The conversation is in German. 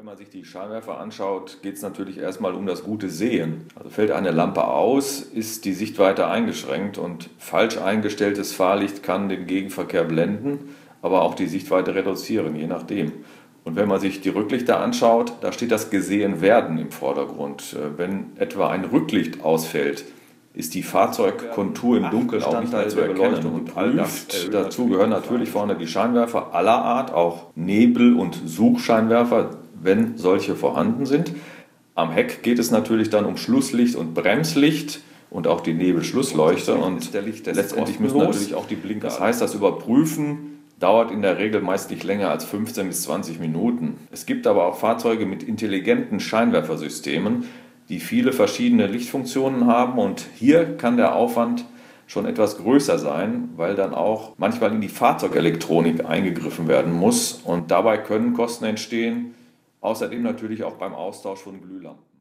Wenn man sich die Scheinwerfer anschaut, geht es natürlich erstmal um das gute Sehen. Also fällt eine Lampe aus, ist die Sichtweite eingeschränkt und falsch eingestelltes Fahrlicht kann den Gegenverkehr blenden, aber auch die Sichtweite reduzieren, je nachdem. Und wenn man sich die Rücklichter anschaut, da steht das Gesehenwerden im Vordergrund. Wenn etwa ein Rücklicht ausfällt, ist die Fahrzeugkontur im Dunkeln auch nicht mehr zu erkennen. Und all das, dazu gehören natürlich vorne die Scheinwerfer aller Art, auch Nebel- und Suchscheinwerfer, wenn solche vorhanden sind. Am Heck geht es natürlich dann um Schlusslicht und Bremslicht und auch die Nebelschlussleuchte. Und letztendlich müssen natürlich auch die Blinker. Das heißt, das Überprüfen dauert in der Regel meist nicht länger als 15 bis 20 Minuten. Es gibt aber auch Fahrzeuge mit intelligenten Scheinwerfersystemen, die viele verschiedene Lichtfunktionen haben, und hier kann der Aufwand schon etwas größer sein, weil dann auch manchmal in die Fahrzeugelektronik eingegriffen werden muss und dabei können Kosten entstehen, außerdem natürlich auch beim Austausch von Glühlampen.